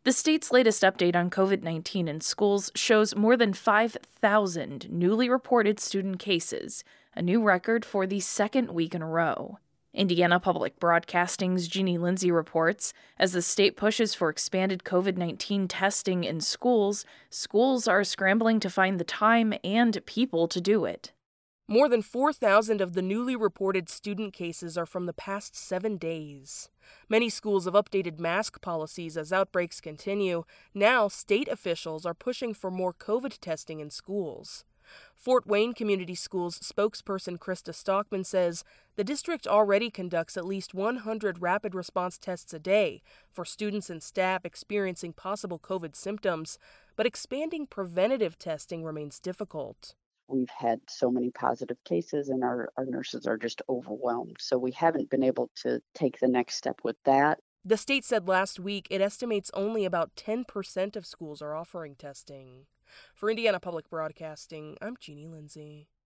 The state's latest update on COVID-19 in schools shows more than 5,000 newly reported student cases, a new record for the second week in a row. Indiana Public Broadcasting's Jeannie Lindsay reports, as the state pushes for expanded COVID-19 testing in schools, schools are scrambling to find the time and people to do it. More than 4,000 of the newly reported student cases are from the past 7 days. Many schools have updated mask policies as outbreaks continue. Now, state officials are pushing for more COVID testing in schools. Fort Wayne Community Schools spokesperson Krista Stockman says the district already conducts at least 100 rapid response tests a day for students and staff experiencing possible COVID symptoms, but expanding preventative testing remains difficult. We've had so many positive cases and our nurses are just overwhelmed. So we haven't been able to take the next step with that. The state said last week it estimates only about 10% of schools are offering testing. For Indiana Public Broadcasting, I'm Jeannie Lindsay.